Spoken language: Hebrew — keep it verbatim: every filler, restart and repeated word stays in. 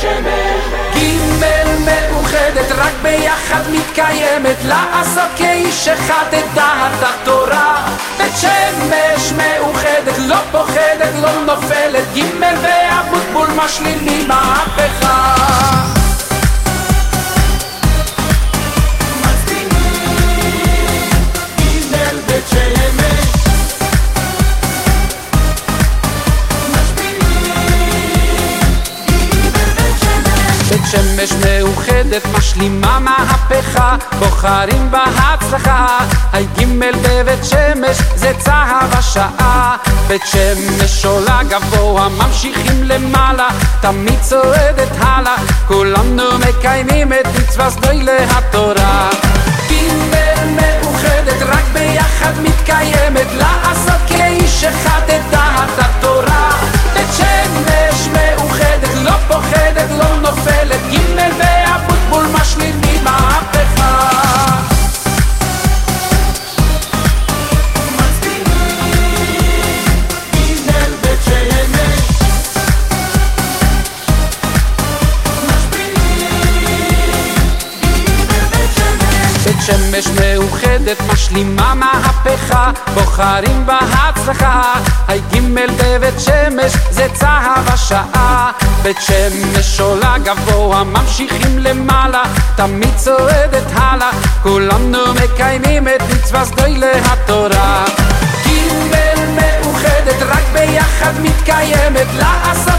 גימל מאוחדת רק ביחד מתקיימת, לעשות כאיש אחד את דעת התורה. בית שמש מאוחדת לא פוחדת לא נופלת, גימל ואבוטבול משלימים מהפכה. שמש מאוחדת משלימה מהפכה, בוחרים בהצלחה. היי גימל בבית שמש זה צהב השעה. בית שמש עולה גבוה ממשיכים למעלה, תמיד צועדת הלאה, כולנו מקיימים את מצווה סדוילה התורה. גימל מאוחדת רק ביחד מתקיימת, לעשות כאיש אחד את דעת התורה. בית שמש מאוחדת לא פוחדת לא נופלת, גימל ואבוטבול משלימים מהפכה. בית שמש מאוחדת משלימה מהפכה, בוחרים בהצלחה. היי גימל בבית שמש זה צהב השעה. בית שמש עולה גבוה ממשיכים למעלה, תמיד צועדת הלאה, כולנו מקיימים את מצווה סדוילה התורה. גימל מאוחדת רק ביחד מתקיימת, לעשות